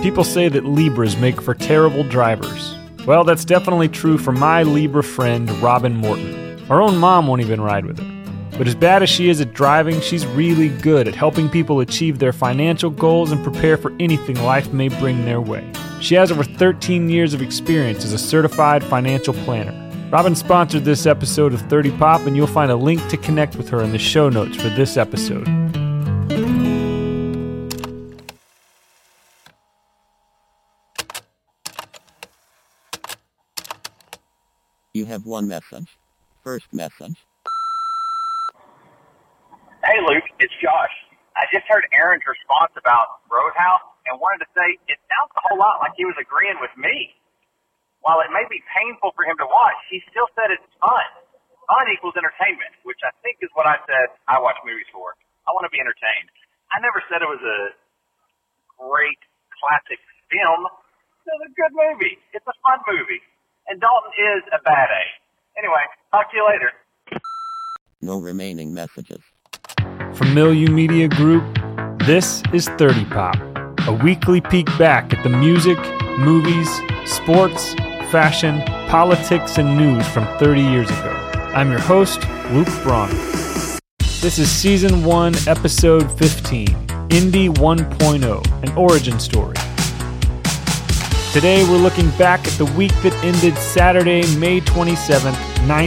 People say that Libras make for terrible drivers. Well, that's definitely true for my Libra friend, Robin Morton. Our own mom won't even ride with her. But as bad as she is at driving, she's really good at helping people achieve their financial goals and prepare for anything life may bring their way. She has over 13 years of experience as a certified financial planner. Robin sponsored this episode of 30 Pop, and you'll find a link to connect with her in the show notes for this episode. You have one message. First message. Hey, Luke, it's Josh. I just heard Aaron's response about Roadhouse and wanted to say it sounds a whole lot like he was agreeing with me. While it may be painful for him to watch, he still said it's fun. Fun equals entertainment, which I think is what I said I watch movies for. I want to be entertained. I never said it was a great classic film. It was a good movie. It's a fun movie. And Dalton is a bad A. Anyway, talk to you later. No remaining messages. From Milieu Media Group, this is 30 Pop, a weekly peek back at the music, movies, sports, fashion, politics, and news from 30 years ago. I'm your host, Luke Braun. This is Season 1, Episode 15, Indy 1.0, an origin story. Today we're looking back at the week that ended Saturday, May 27th,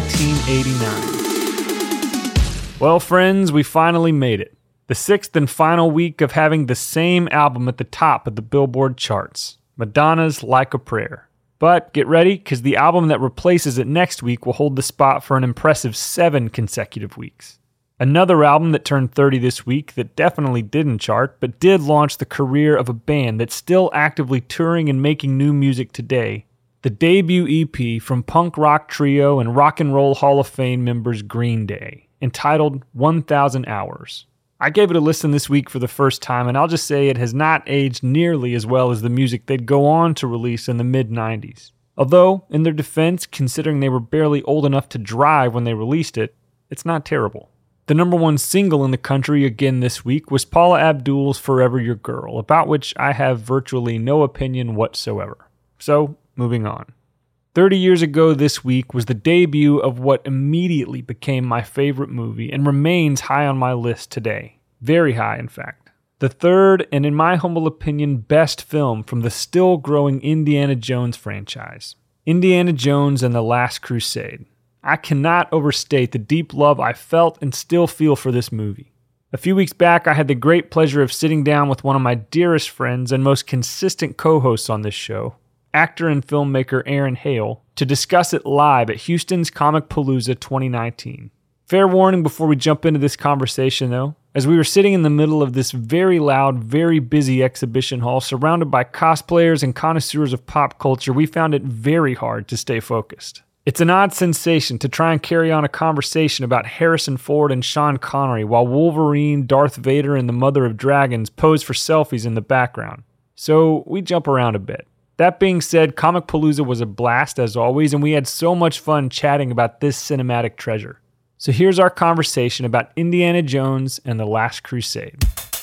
1989. Well, friends, we finally made it. The sixth and final week of having the same album at the top of the Billboard charts, Madonna's Like a Prayer. But get ready, because the album that replaces it next week will hold the spot for an impressive 7 consecutive weeks. Another album that turned 30 this week that definitely didn't chart, but did launch the career of a band that's still actively touring and making new music today. The debut EP from punk rock trio and Rock and Roll Hall of Fame members Green Day, entitled 1,000 Hours. I gave it a listen this week for the first time, and I'll just say it has not aged nearly as well as the music they'd go on to release in the mid-90s. Although, in their defense, considering they were barely old enough to drive when they released it, it's not terrible. The number one single in the country again this week was Paula Abdul's Forever Your Girl, about which I have virtually no opinion whatsoever. So, moving on. 30 years ago this week was the debut of what immediately became my favorite movie and remains high on my list today. Very high, in fact. The third, and in my humble opinion, best film from the still-growing Indiana Jones franchise. Indiana Jones and the Last Crusade. I cannot overstate the deep love I felt and still feel for this movie. A few weeks back, I had the great pleasure of sitting down with one of my dearest friends and most consistent co-hosts on this show, actor and filmmaker Aaron Hale, to discuss it live at Houston's Comicpalooza 2019. Fair warning before we jump into this conversation, though. As we were sitting in the middle of this very loud, very busy exhibition hall surrounded by cosplayers and connoisseurs of pop culture, we found it very hard to stay focused. It's an odd sensation to try and carry on a conversation about Harrison Ford and Sean Connery while Wolverine, Darth Vader, and the Mother of Dragons pose for selfies in the background. So we jump around a bit. That being said, Comicpalooza was a blast as always, and we had so much fun chatting about this cinematic treasure. So here's our conversation about Indiana Jones and the Last Crusade.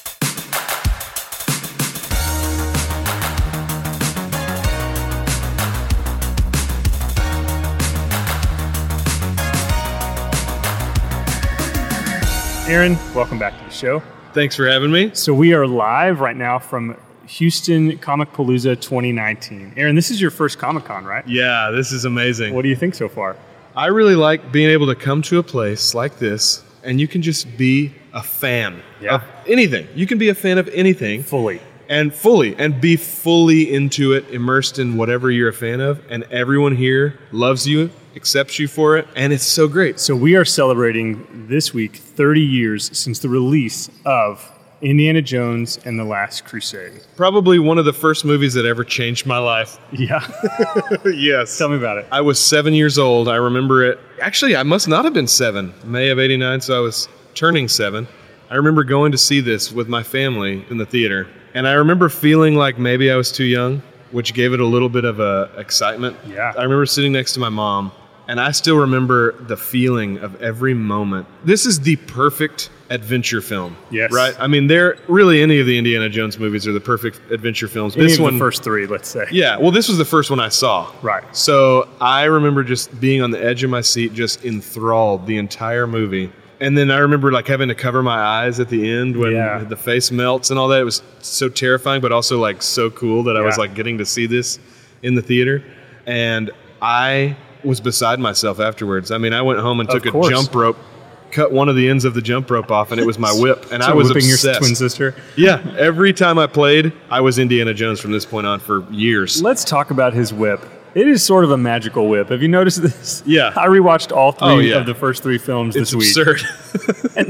Aaron, welcome back to the show. Thanks for having me. So we are live right now from Houston Comicpalooza 2019. Aaron, this is your first Comic-Con, right? Yeah, this is amazing. What do you think so far? I really like being able to come to a place like this and you can just be a fan of anything. You can be a fan of anything. Fully. And be fully into it, immersed in whatever you're a fan of, and everyone here loves you, accepts you for it, and it's so great. So we are celebrating this week 30 years since the release of Indiana Jones and the Last Crusade. Probably one of the first movies that ever changed my life. Yeah. Yes. Tell me about it. I was 7 years old. I remember it. Actually, I must not have been 7. May of 89, so I was turning 7. I remember going to see this with my family in the theater. And I remember feeling like maybe I was too young, which gave it a little bit of excitement. Yeah. I remember sitting next to my mom, And I still remember the feeling of every moment. This is the perfect adventure film. Yes. Right? I mean, really any of the Indiana Jones movies are the perfect adventure films. Any This of one, the first three, let's say. yeah. Well, this was the first one I saw. Right. So I remember just being on the edge of my seat, just enthralled the entire movie. And then I remember like having to cover my eyes at the end when the face melts and all that. It was so terrifying, but also like so cool that I was like getting to see this in the theater. And I was beside myself afterwards. I mean, I went home and took a jump rope, cut one of the ends of the jump rope off, and it was my whip. And I was whipping obsessed. your twin sister. Yeah. Every time I played, I was Indiana Jones from this point on for years. Let's talk about his whip. It is sort of a magical whip. Have you noticed this? Yeah. I rewatched all three of the first three films this week. It's absurd. And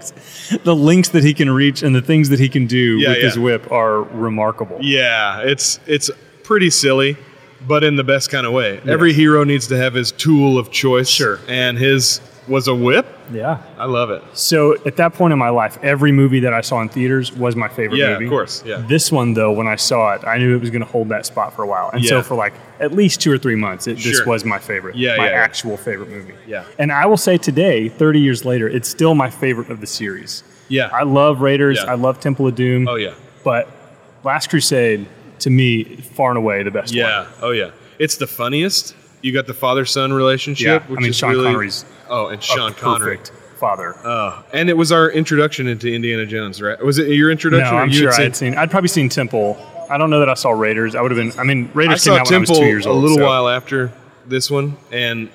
the lengths that he can reach and the things that he can do with his whip are remarkable. Yeah. It's pretty silly, but in the best kind of way. Yeah. Every hero needs to have his tool of choice. Sure. And his was a whip. Yeah. I love it. So at that point in my life, every movie that I saw in theaters was my favorite movie. Yeah, of course. Yeah. This one, though, when I saw it, I knew it was going to hold that spot for a while. And so for like at least 2 or 3 months, this was my favorite. My actual favorite movie. Yeah. And I will say today, 30 years later, it's still my favorite of the series. Yeah. I love Raiders. Yeah. I love Temple of Doom. Oh, yeah. But Last Crusade, to me, far and away the best one. Yeah. Oh, yeah. It's the funniest. You got the father-son relationship. Yeah. Which I mean, is Sean really, Connery's and Sean Connery. perfect father. And it was our introduction into Indiana Jones, right? Was it your introduction? No, or I'm you sure had seen? I'd probably seen Temple. I don't know that I saw Raiders. I would have been. I mean, Raiders I came saw out when I was Temple 2 years old. a little while after this one and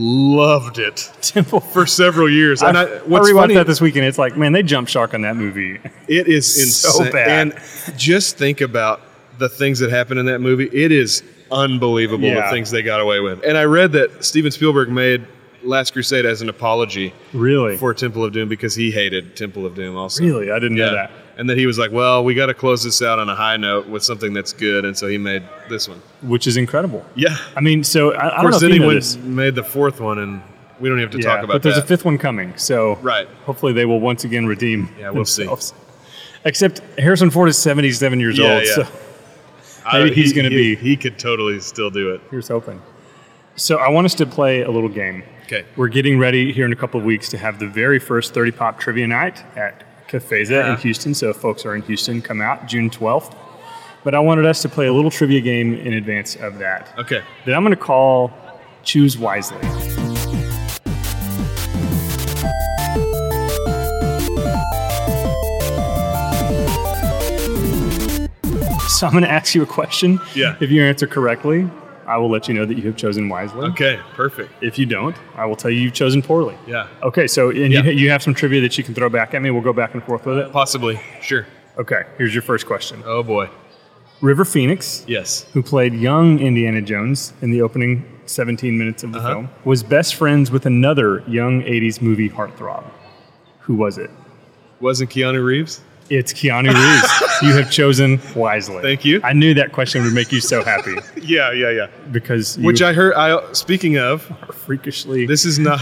loved it. Temple for several years. I And rewatched funny, that this weekend. It's like, man, they jumped shark on that movie. It is insane. So bad. And just think about the things that happen in that movie. It is unbelievable the things they got away with. And I read that Steven Spielberg made Last Crusade as an apology for Temple of Doom because he hated Temple of Doom also. Really? I didn't know that. And that he was like, well, we got to close this out on a high note with something that's good. And so he made this one. Which is incredible. Yeah. I mean, so I don't know Of course, if then you know he this. made the fourth one, and we don't even have to talk about that. But there's a fifth one coming. So hopefully they will once again redeem we'll themselves. Except Harrison Ford is 77 years old. Yeah. So maybe he's going to be. He could totally still do it. Here's hoping. So I want us to play a little game. Okay. We're getting ready here in a couple of weeks to have the very first 30 Pop Trivia Night at Cafeza in Houston. So if folks are in Houston, come out June 12th. But I wanted us to play a little trivia game in advance of that. Okay. That I'm going to call Choose Wisely. So I'm going to ask you a question. Yeah. If you answer correctly, I will let you know that you have chosen wisely. Okay, perfect. If you don't, I will tell you you've chosen poorly. Yeah. Okay, so you have some trivia that you can throw back at me. We'll go back and forth with it. Possibly. Sure. Okay, here's your first question. Oh, boy. River Phoenix, Yes. who played young Indiana Jones in the opening 17 minutes of the film, was best friends with another young 80s movie heartthrob. Who was it? Wasn't Keanu Reeves? It's Keanu Reeves. You have chosen wisely. Thank you. I knew that question would make you so happy. Yeah. Because you Which I heard, speaking of, are freakishly this is not...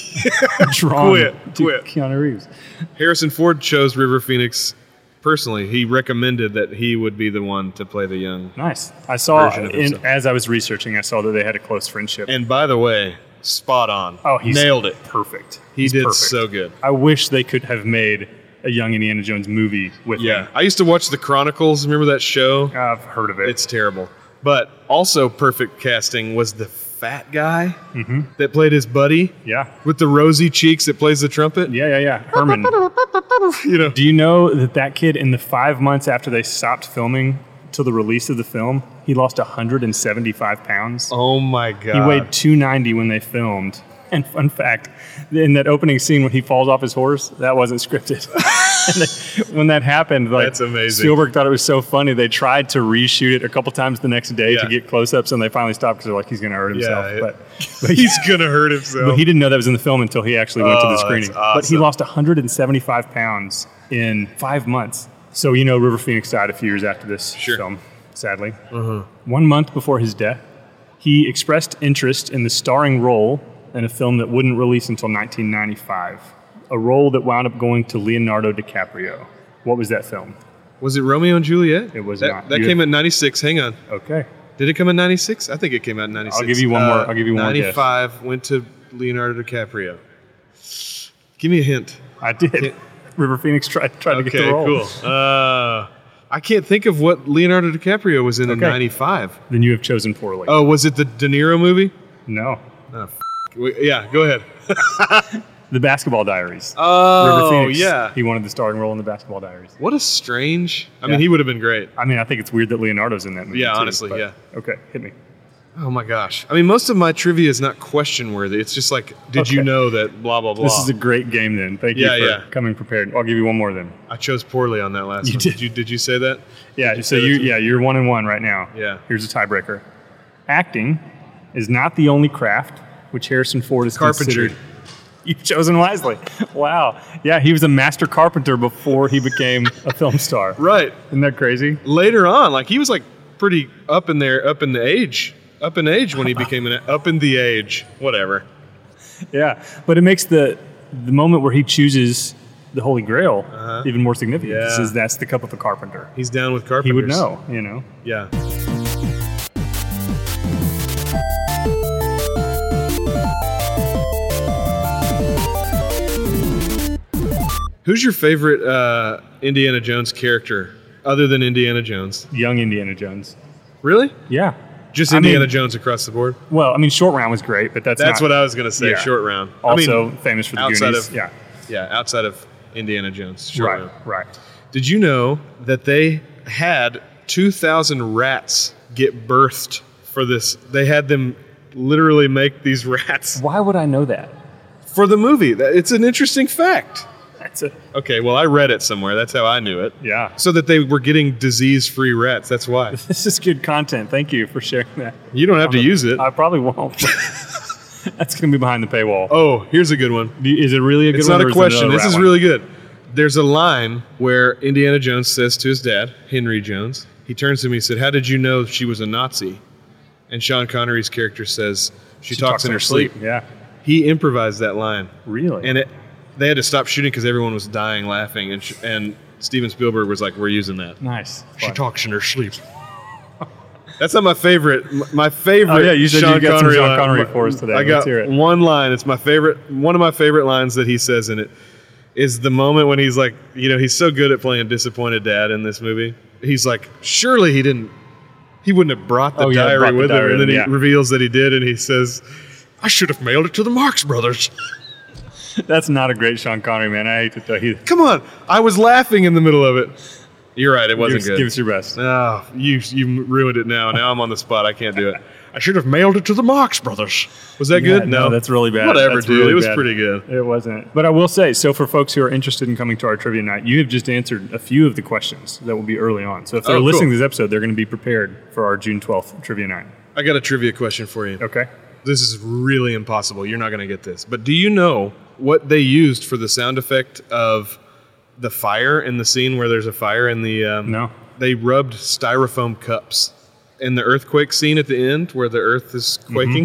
drawn to Quit. Keanu Reeves. Harrison Ford chose River Phoenix personally. He recommended that he would be the one to play the young. Nice. I saw, version of himself. as I was researching, I saw that they had a close friendship. And by the way, spot on. Oh, he nailed it. Perfect. He He's did perfect. so good. I wish they could have made a young Indiana Jones movie with him. I used to watch The Chronicles. Remember that show? I've heard of it. It's terrible. But also perfect casting was the fat guy that played his buddy. Yeah. With the rosy cheeks that plays the trumpet. Yeah. Herman. Do you know that kid, in the 5 months after they stopped filming till the release of the film, he lost 175 pounds? Oh, my God. He weighed 290 when they filmed. And fun fact, in that opening scene when he falls off his horse, that wasn't scripted. And when that happened, that's amazing. Spielberg thought it was so funny. They tried to reshoot it a couple times the next day to get close-ups, and they finally stopped because they're like, he's going to hurt himself. But he's going to hurt himself. But he didn't know that was in the film until he actually went to the screening. That's awesome. But he lost 175 pounds in 5 months. So, River Phoenix died a few years after this film, sadly. 1 month before his death, he expressed interest in the starring role in a film that wouldn't release until 1995, a role that wound up going to Leonardo DiCaprio. What was that film? Was it Romeo and Juliet? It was not. That came in 96. Hang on. Okay. Did it come in 96? I think it came out in 96. I'll give you one more. I'll give you one more guess. 95 went to Leonardo DiCaprio. Give me a hint. I did. River Phoenix tried to get the role. Okay, cool. I can't think of what Leonardo DiCaprio was in 95. Then you have chosen poorly. Oh, was it the De Niro movie? No. Oh, yeah, go ahead. The Basketball Diaries. Oh, River Phoenix. yeah. He wanted the starring role in The Basketball Diaries. What a strange... I mean, Yeah. he would have been great. I mean, I think it's weird that Leonardo's in that movie. Yeah, too, honestly, but- yeah. Okay, hit me. Oh, my gosh. I mean, most of my trivia is not question-worthy. It's just like, did you Okay. know that blah, blah, blah. This is a great game then. Thank you Yeah, for yeah. coming prepared. I'll give you one more then. I chose poorly on that last You one. did. Did you say that? Yeah, so say that too? you're 1-1 right now. Yeah. Here's a tiebreaker. Acting is not the only craft which Harrison Ford is Carpentry. considered. You've chosen wisely. Wow. Yeah, he was a master carpenter before he became a film star. Right. Isn't that crazy? Later on, like, he was, like, pretty up in age when he became up in the age. Whatever. Yeah, but it makes the moment where he chooses the Holy Grail even more significant. Yeah. He says that's the cup of the carpenter. He's down with carpenters. He would know, you know. Yeah. Who's your favorite Indiana Jones character other than Indiana Jones? Young Indiana Jones. Really? Yeah. Just I Indiana mean- Jones across the board? Well, I mean, Short Round was great, but that's not, what I was going to say, Yeah. short round. also I mean, famous for the outside Goonies. of- Yeah. yeah, outside of Indiana Jones. Short Right, round. right. Did you know that they had 2,000 rats get birthed for this? They had them literally make these rats Why would I know that? for the movie. It's an interesting fact. That's it. Okay, well, I read it somewhere. That's how I knew it. Yeah. So that they were getting disease-free rats. That's why. This is good content. Thank you for sharing that. You don't have to use it. I probably won't. That's going to be behind the paywall. Oh, here's a good one. Is it really a good It's one? not or a is it question. another This rat is one? really good. There's a line where Indiana Jones says to his dad, Henry Jones, he turns to me and said, "How did you know she was a Nazi?" And Sean Connery's character says, she talks in her sleep. Yeah. He improvised that line. Really? And they had to stop shooting because everyone was dying laughing. And Steven Spielberg was like, "We're using that." Nice. She Fun. talks in her sleep. That's not my favorite. My favorite. Oh, yeah, you said Sean you got some Connery Sean line. Connery for us today. I Let's got hear it. one line. It's my favorite. One of my favorite lines that he says in it is the moment when he's like, he's so good at playing disappointed dad in this movie. He's like, surely he wouldn't have brought the diary brought the with diary him, and then with he him, yeah. reveals that he did, and he says, "I should have mailed it to the Marx Brothers." That's not a great Sean Connery, man. I hate to tell you. Come on, I was laughing in the middle of it. You're right, it wasn't good. Give us your best. Oh, you ruined it now. Now I'm on the spot. I can't do it. I should have mailed it to the Marx Brothers. Was that Yeah, good? no, that's really bad. Whatever, That's dude. really It was bad. pretty good. It wasn't. But I will say, so for folks who are interested in coming to our trivia night, you have just answered a few of the questions that will be early on. So if they're Oh, cool. listening to this episode, they're going to be prepared for our June 12th trivia night. I got a trivia question for you. Okay. This is really impossible. You're not going to get this. But do you know what they used for the sound effect of the fire in the scene where there's a fire in the... No. They rubbed styrofoam cups. In the earthquake scene at the end where the earth is quaking,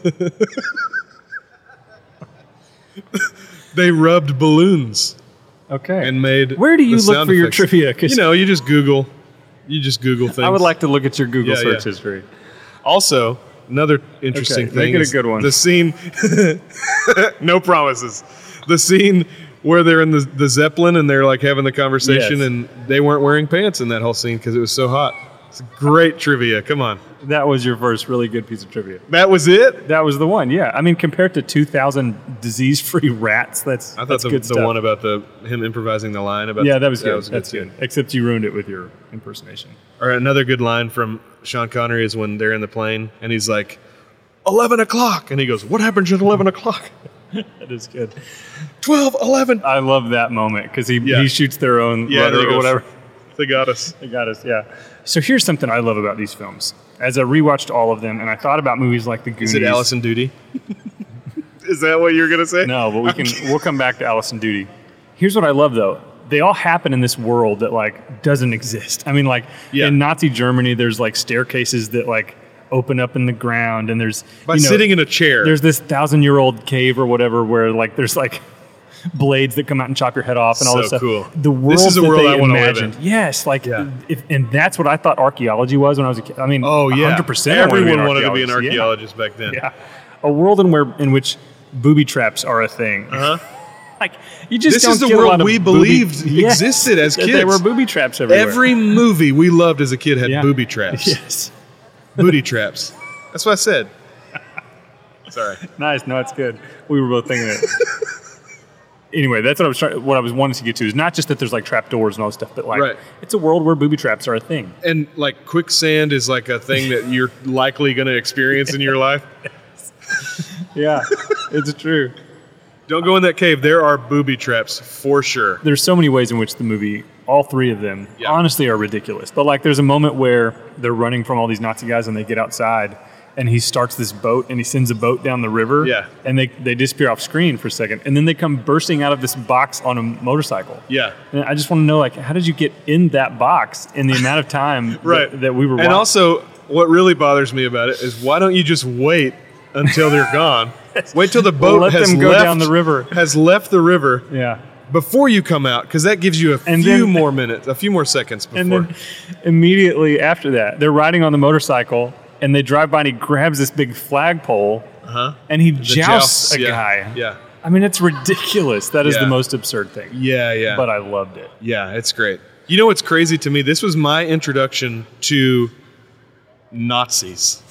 they rubbed balloons Okay. and made. Where do you the look sound for your effects. trivia? 'Cause You just Google. You just Google things. I would like to look at your Google Yeah, search yeah. history. Also, another interesting Okay, thing. make it a is good one. The scene. No promises. The scene where they're in the Zeppelin and they're like having the conversation, Yes. and they weren't wearing pants in that whole scene because it was so hot. It's great trivia. Come on. That was your first really good piece of trivia. That was it? That was the one, yeah. I mean, compared to 2,000 disease-free rats, I that's thought good the stuff. one about him improvising the line about. Yeah, that was good. Was That's too. good. Except you ruined it with your impersonation. Or another good line from Sean Connery is when they're in the plane and he's like, 11 o'clock. And he goes, "What happens at 11 o'clock? That is good. 12, 11. I love that moment because he Yeah. shoots their own Yeah, rudder there he or goes. whatever. They got us. They got us, yeah. So here's something I love about these films. As I rewatched all of them, and I thought about movies like The Goonies. Is it Allison Duty? Is that what you're going to say? No, but we'll come back to Allison Duty. Here's what I love though. They all happen in this world that like doesn't exist. I mean, like Yeah. in Nazi Germany, there's like staircases that like open up in the ground, and there's By sitting in a chair. There's this 1,000-year-old cave or whatever where like there's like blades that come out and chop your head off and all So this stuff. cool. The world This is a that world they I wanna live imagined. in. Yes, like, Yeah. and that's what I thought archaeology was when I was a kid. I mean, Oh yeah, 100%. Everyone wanted to be an archaeologist. archaeologist back then. Yeah. A world in which booby traps are a thing. Uh-huh. Like, you just This don't is the get a world lot of we booby- believed Yes, existed as that kids. There were booby traps everywhere. Every movie we loved as a kid had Yeah. booby traps, Yes. booty traps. That's what I said. Sorry. Nice. No, it's good. We were both thinking it. Anyway, that's what I was wanting to get to is not just that there's like trap doors and all this stuff, but like Right. it's a world where booby traps are a thing. And like quicksand is like a thing that you're likely going to experience in your life. Yeah, it's true. Don't go in that cave. There are booby traps for sure. There's so many ways in which the movie, all three of them, Yeah. honestly are ridiculous. But like there's a moment where they're running from all these Nazi guys and they get outside and he starts this boat and he sends a boat down the river. Yeah. And they disappear off screen for a second. And then they come bursting out of this box on a motorcycle. Yeah. And I just want to know, like, how did you get in that box in the amount of time Right. that we were watching? And also, what really bothers me about it is why don't you just wait until they're gone? Wait till the boat Let has them go left, down the river. has left the river Yeah. before you come out, because that gives you a And few then- more minutes, a few more seconds before. And then immediately after that, they're riding on the motorcycle and they drive by and he grabs this big flagpole and he jousts a yeah, guy. Yeah. I mean, it's ridiculous. That is Yeah. the most absurd thing. Yeah, yeah. But I loved it. Yeah, it's great. You know what's crazy to me? This was my introduction to Nazis.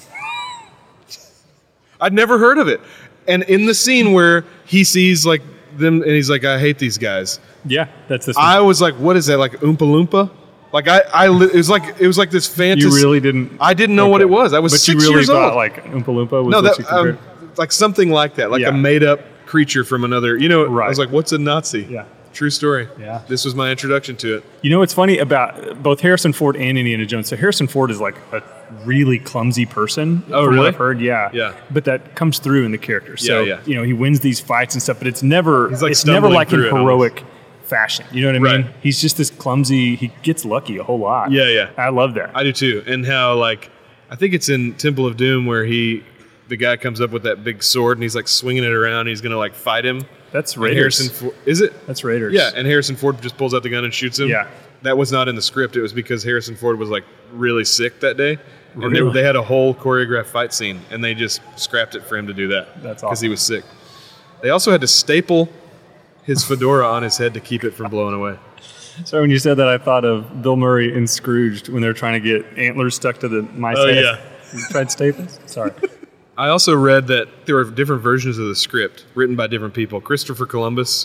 I'd never heard of it. And in the scene where he sees like them and he's like, I hate these guys. Yeah, that's this. I was like, what is that? Like Oompa Loompa? Like it was like this fantasy. you really didn't. I didn't know what it was. I was But 6 you really years thought old. like Oompa Loompa was No, what you that compared? like something like that, like Yeah. a made up creature from another. You know, Right. I was like, what's a Nazi? Yeah. True story. Yeah. This was my introduction to it. You know what's funny about both Harrison Ford and Indiana Jones? So Harrison Ford is like a really clumsy person. Oh, from really? what I've heard, yeah. Yeah. But that comes through in the character. So Yeah, yeah. you know he wins these fights and stuff, but it's never He's, like, it's never stumbling like in through it heroic fashion. You know what I mean? Right. He's just this clumsy. He gets lucky a whole lot. Yeah, yeah. I love that. I do too. And how like I think it's in Temple of Doom where the guy comes up with that big sword and he's like swinging it around. And he's gonna like fight him. That's And Raiders. Harrison Ford, is it? That's Raiders. Yeah, and Harrison Ford just pulls out the gun and shoots him. Yeah. That was not in the script. It was because Harrison Ford was like really sick that day. And Really? they had a whole choreographed fight scene and they just scrapped it for him to do that. That's Because he awesome. was sick. They also had to staple his fedora on his head to keep it from blowing away. So when you said that, I thought of Bill Murray in Scrooged when they're trying to get antlers stuck to the mice Oh, head. yeah. Fred Staples. Sorry. I also read that there were different versions of the script written by different people. Chris Columbus.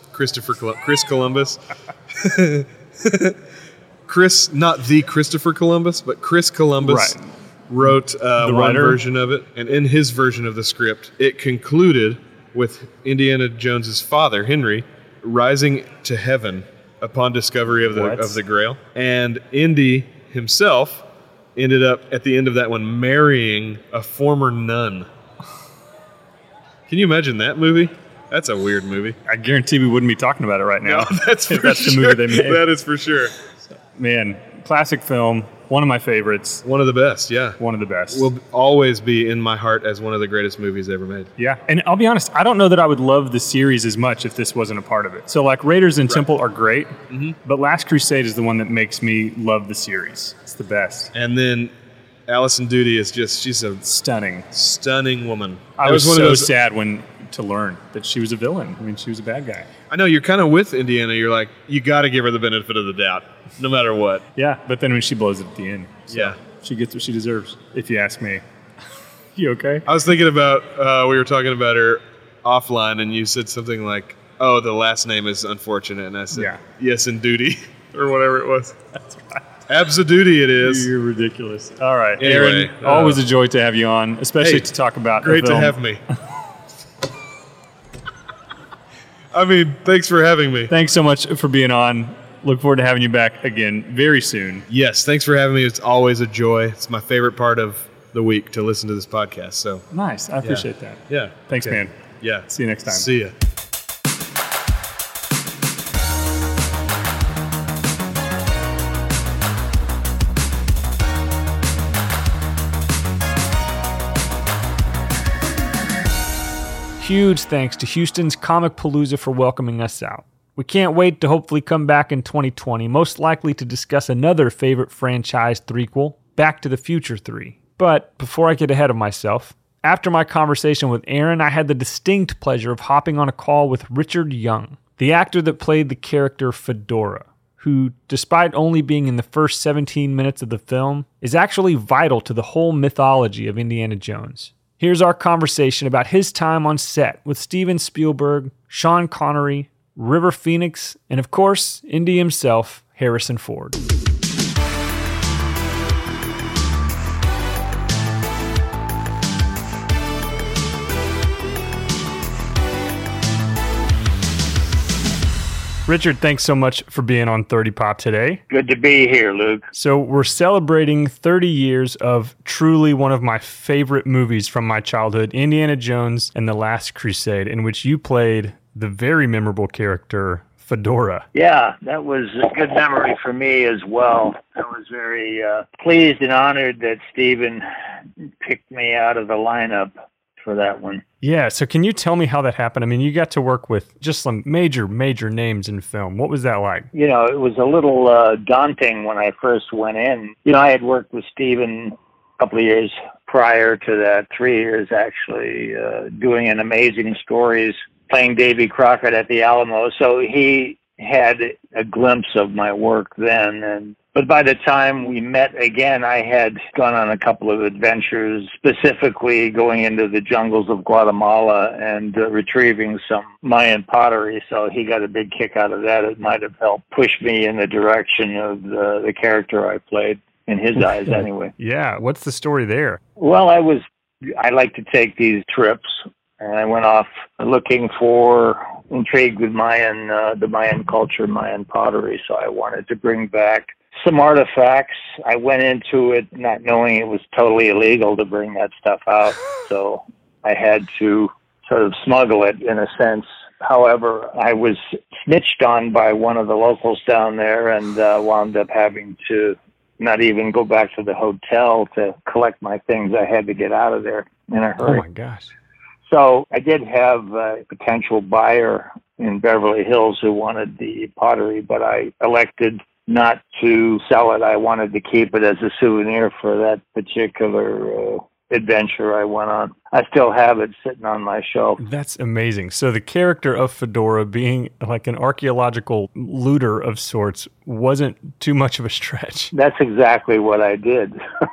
Chris, not the Christopher Columbus, but Chris Columbus Right. wrote one writer? version of it. And in his version of the script, it concluded with Indiana Jones's father, Henry, rising to heaven upon discovery of What? the Grail. And Indy himself ended up, at the end of that one, marrying a former nun. Can you imagine that movie? That's a weird movie. I guarantee we wouldn't be talking about it right now. That's if for that's sure. the movie they made. That is for sure. Man, classic film. One of my favorites. One of the best, yeah. One of the best. Will always be in my heart as one of the greatest movies ever made. Yeah, and I'll be honest, I don't know that I would love the series as much if this wasn't a part of it. So, like, Raiders and Temple are great, but Last Crusade is the one that makes me love the series. It's the best. And then Alison Doody is she's a Stunning. stunning woman. I That was one so of those. sad to learn that she was a villain. I mean, she was a bad guy. I know, you're kind of with Indiana. You're like, you got to give her the benefit of the doubt, no matter what. Yeah, but then when she blows it at the end, so Yeah. she gets what she deserves, if you ask me. You okay? I was thinking about, we were talking about her offline, and you said something like, oh, the last name is unfortunate. And I said, Yeah. yes, and duty, or whatever it was. That's right. Absa-duty it is. You're ridiculous. All right, Anyway, Aaron, always a joy to have you on, especially Hey, to talk about a Great to film. have me. I mean, thanks for having me. Thanks so much for being on. Look forward to having you back again very soon. Yes, thanks for having me. It's always a joy. It's my favorite part of the week to listen to this podcast. So, Nice. I appreciate that. yeah. Thanks, Okay. man. Yeah. See you next time. See ya. Huge thanks to Houston's Comic Palooza for welcoming us out. We can't wait to hopefully come back in 2020, most likely to discuss another favorite franchise threequel, Back to the Future 3. But before I get ahead of myself, after my conversation with Aaron, I had the distinct pleasure of hopping on a call with Richard Young, the actor that played the character Fedora, who, despite only being in the first 17 minutes of the film, is actually vital to the whole mythology of Indiana Jones. Here's our conversation about his time on set with Steven Spielberg, Sean Connery, River Phoenix, and of course, Indy himself, Harrison Ford. Richard, thanks so much for being on 30 Pop today. Good to be here, Luke. So we're celebrating 30 years of truly one of my favorite movies from my childhood, Indiana Jones and the Last Crusade, in which you played the very memorable character Fedora. Yeah, that was a good memory for me as well. I was very pleased and honored that Steven picked me out of the lineup for that one. Yeah, so can you tell me how that happened? I mean, you got to work with just some major names in film. What was that like? You know, it was a little daunting when I first went in. You know, I had worked with Steven a couple of years prior to that, 3 years actually, doing an Amazing Stories, playing Davy Crockett at the Alamo. So he had a glimpse of my work then. But by the time we met again, I had gone on a couple of adventures, specifically going into the jungles of Guatemala and retrieving some Mayan pottery. So he got a big kick out of that. It might have helped push me in the direction of the character I played, in his eyes anyway. Yeah. What's the story there? Well, I like to take these trips, and I went off looking for, intrigued with the Mayan culture, Mayan pottery. So I wanted to bring back some artifacts. I went into it not knowing it was totally illegal to bring that stuff out, so I had to sort of smuggle it in a sense. However, I was snitched on by one of the locals down there and wound up having to not even go back to the hotel to collect my things. I had to get out of there in a hurry. Oh my gosh. So I did have a potential buyer in Beverly Hills who wanted the pottery, but I elected not to sell it. I wanted to keep it as a souvenir for that particular adventure I went on. I still have it sitting on my shelf. That's amazing. So the character of Fedora being like an archaeological looter of sorts wasn't too much of a stretch. That's exactly what I did.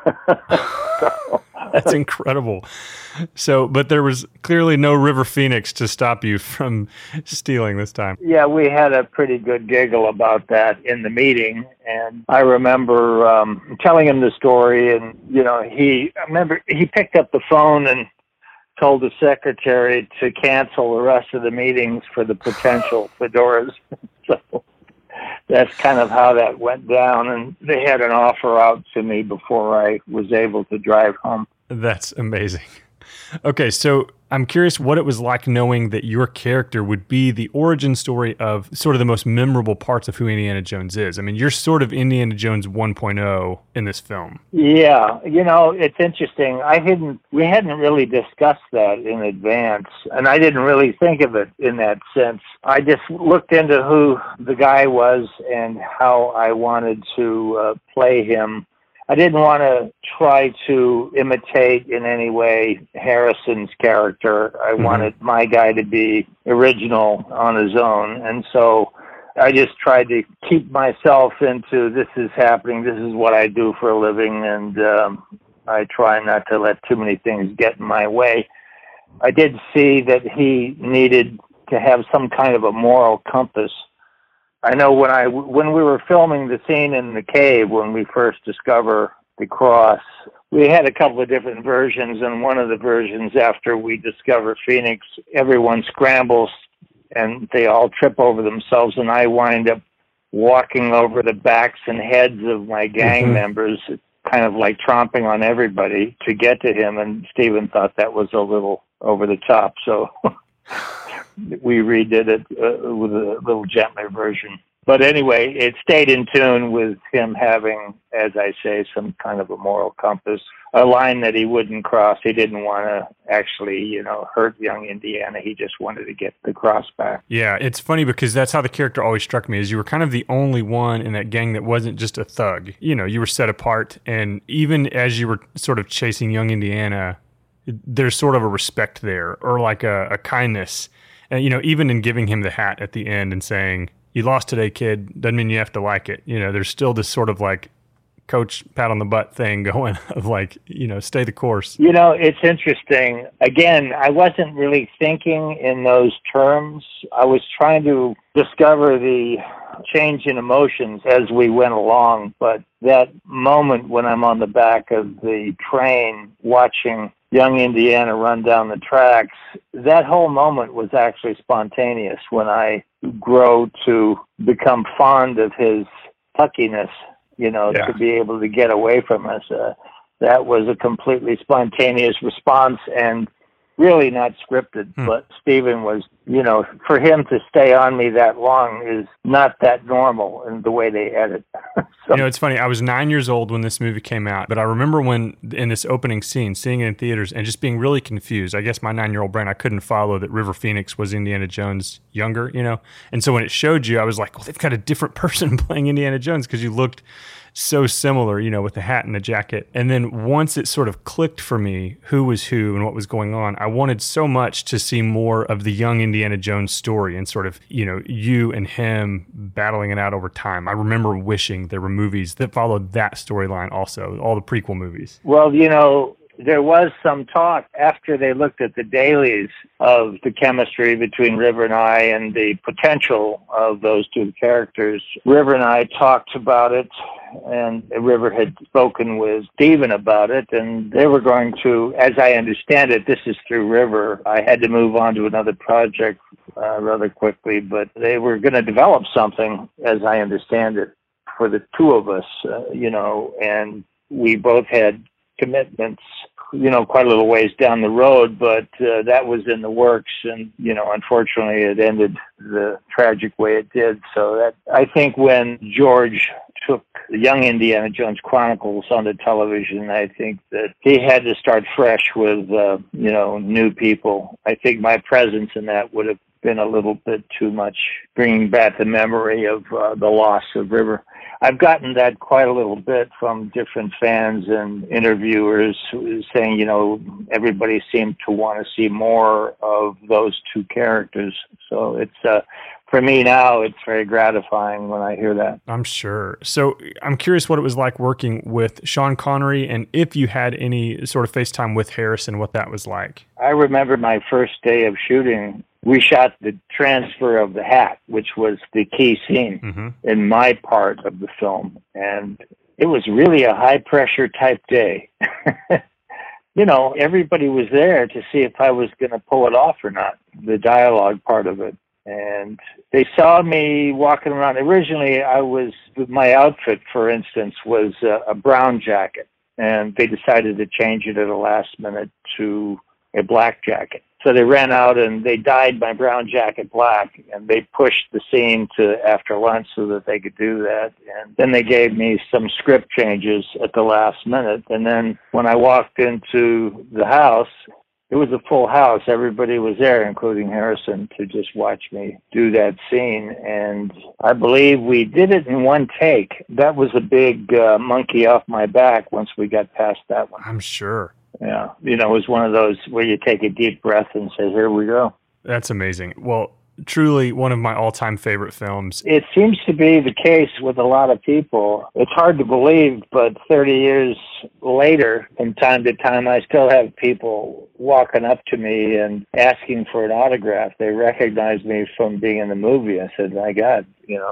That's incredible. So, but there was clearly no River Phoenix to stop you from stealing this time. Yeah, we had a pretty good giggle about that in the meeting. And I remember telling him the story, and, you know, he picked up the phone and told the secretary to cancel the rest of the meetings for the potential Fedoras. So that's kind of how that went down. And they had an offer out to me before I was able to drive home. That's amazing. Okay, so I'm curious what it was like knowing that your character would be the origin story of sort of the most memorable parts of who Indiana Jones is. I mean, you're sort of Indiana Jones 1.0 in this film. Yeah, you know, it's interesting. We hadn't really discussed that in advance, and I didn't really think of it in that sense. I just looked into who the guy was and how I wanted to play him. I didn't want to try to imitate in any way Harrison's character. I wanted my guy to be original on his own. And so I just tried to keep myself into this is happening, this is what I do for a living, and I try not to let too many things get in my way. I did see that he needed to have some kind of a moral compass. I know when we were filming the scene in the cave, when we first discover the cross, we had a couple of different versions, and one of the versions after we discover Phoenix, everyone scrambles and they all trip over themselves, and I wind up walking over the backs and heads of my gang members, kind of like tromping on everybody to get to him, and Steven thought that was a little over the top, so we redid it with a little gentler version. But anyway, it stayed in tune with him having, as I say, some kind of a moral compass, a line that he wouldn't cross. He didn't want to actually, hurt young Indiana. He just wanted to get the cross back. Yeah, it's funny because that's how the character always struck me, is you were kind of the only one in that gang that wasn't just a thug. You were set apart, and even as you were sort of chasing young Indiana, there's sort of a respect there, or like a kindness. And, even in giving him the hat at the end and saying, "You lost today, kid," doesn't mean you have to like it. There's still this sort of like coach pat on the butt thing going of like, stay the course. It's interesting. Again, I wasn't really thinking in those terms. I was trying to discover the change in emotions as we went along. But that moment when I'm on the back of the train watching young Indiana run down the tracks, that whole moment was actually spontaneous when I grow to become fond of his pluckiness, to be able to get away from us. That was a completely spontaneous response and really not scripted. But Stephen was, for him to stay on me that long is not that normal in the way they edit. So, it's funny. I was 9 years old when this movie came out, but I remember when in this opening scene, seeing it in theaters and just being really confused. I guess my 9-year-old brain, I couldn't follow that River Phoenix was Indiana Jones younger, And so when it showed you, I was like, well, they've got a different person playing Indiana Jones because you looked so similar, with the hat and the jacket. And then once it sort of clicked for me who was who and what was going on, I wanted so much to see more of the young Indiana Jones story and sort of, you and him battling it out over time. I remember wishing there were movies that followed that storyline also, all the prequel movies. Well, there was some talk after they looked at the dailies of the chemistry between River and I and the potential of those two characters. River and I talked about it, and River had spoken with Stephen about it, and they were going to, as I understand it, this is through River. I had to move on to another project rather quickly, but they were going to develop something, as I understand it, for the two of us, and we both had commitments, quite a little ways down the road, but that was in the works, and unfortunately it ended the tragic way it did. So that, I think, when George took the Young Indiana Jones Chronicles onto television, I think that he had to start fresh with new people. I think my presence in that would have been a little bit too much, bringing back the memory of the loss of River. I've gotten that quite a little bit from different fans and interviewers saying, everybody seemed to want to see more of those two characters. So it's, for me now, it's very gratifying when I hear that. I'm sure. So I'm curious what it was like working with Sean Connery, and if you had any sort of FaceTime with Harrison, what that was like. I remember my first day of shooting. We shot the transfer of the hat, which was the key scene in my part of the film. And it was really a high-pressure type day. Everybody was there to see if I was going to pull it off or not, the dialogue part of it. And they saw me walking around. Originally, my outfit, for instance, was a brown jacket. And they decided to change it at the last minute to a black jacket. So they ran out and they dyed my brown jacket black, and they pushed the scene to after lunch so that they could do that. And then they gave me some script changes at the last minute. And then when I walked into the house, it was a full house. Everybody was there, including Harrison, to just watch me do that scene. And I believe we did it in one take. That was a big monkey off my back once we got past that one. I'm sure. Yeah. It was one of those where you take a deep breath and say, here we go. That's amazing. Well, truly one of my all-time favorite films. It seems to be the case with a lot of people. It's hard to believe, but 30 years later, from time to time, I still have people walking up to me and asking for an autograph. They recognize me from being in the movie. I said, my God,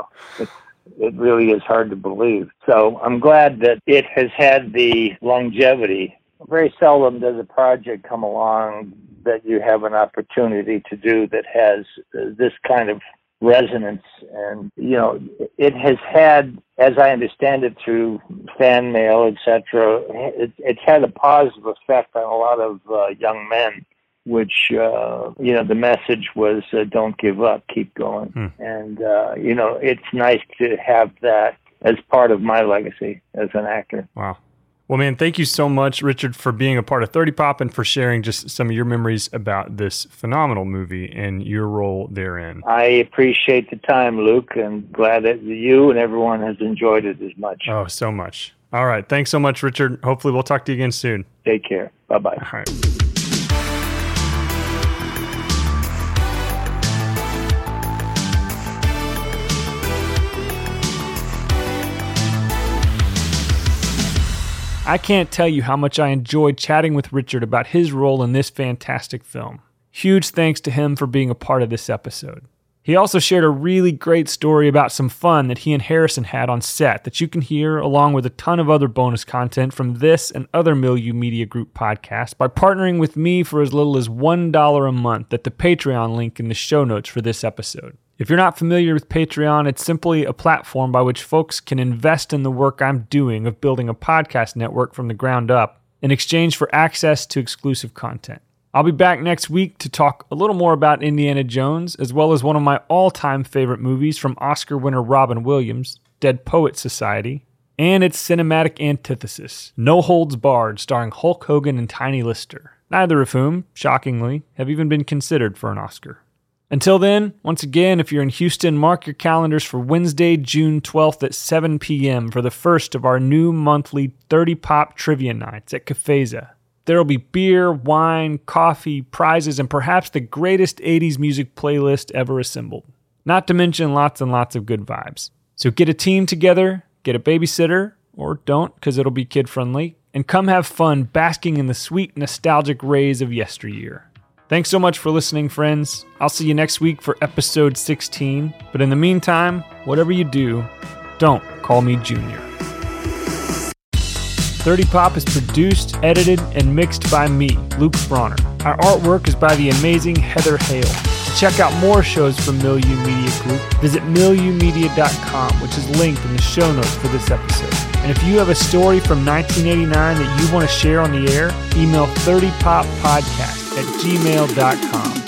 it really is hard to believe. So I'm glad that it has had the longevity. Very seldom does a project come along that you have an opportunity to do that has this kind of resonance. And, it has had, as I understand it through fan mail, etc., it's had a positive effect on a lot of young men which, the message was, don't give up, keep going. And, it's nice to have that as part of my legacy as an actor. Wow. Well, man, thank you so much, Richard, for being a part of 30 Pop and for sharing just some of your memories about this phenomenal movie and your role therein. I appreciate the time, Luke, and glad that you and everyone has enjoyed it as much. Oh, so much. All right. Thanks so much, Richard. Hopefully we'll talk to you again soon. Take care. Bye-bye. All right. I can't tell you how much I enjoyed chatting with Richard about his role in this fantastic film. Huge thanks to him for being a part of this episode. He also shared a really great story about some fun that he and Harrison had on set that you can hear along with a ton of other bonus content from this and other Milieu Media Group podcasts by partnering with me for as little as $1 a month at the Patreon link in the show notes for this episode. If you're not familiar with Patreon, it's simply a platform by which folks can invest in the work I'm doing of building a podcast network from the ground up in exchange for access to exclusive content. I'll be back next week to talk a little more about Indiana Jones, as well as one of my all-time favorite movies from Oscar winner Robin Williams, Dead Poets Society, and its cinematic antithesis, No Holds Barred, starring Hulk Hogan and Tiny Lister, neither of whom, shockingly, have even been considered for an Oscar. Until then, once again, if you're in Houston, mark your calendars for Wednesday, June 12th at 7 p.m. for the first of our new monthly 30 Pop Trivia Nights at Cafeza. There will be beer, wine, coffee, prizes, and perhaps the greatest 80s music playlist ever assembled. Not to mention lots and lots of good vibes. So get a team together, get a babysitter, or don't because it'll be kid-friendly, and come have fun basking in the sweet, nostalgic rays of yesteryear. Thanks so much for listening, friends. I'll see you next week for episode 16. But in the meantime, whatever you do, don't call me Junior. 30 Pop is produced, edited, and mixed by me, Luke Bronner. Our artwork is by the amazing Heather Hale. To check out more shows from Milieu Media Group, visit milieumedia.com, which is linked in the show notes for this episode. And if you have a story from 1989 that you want to share on the air, email 30poppodcast@gmail.com.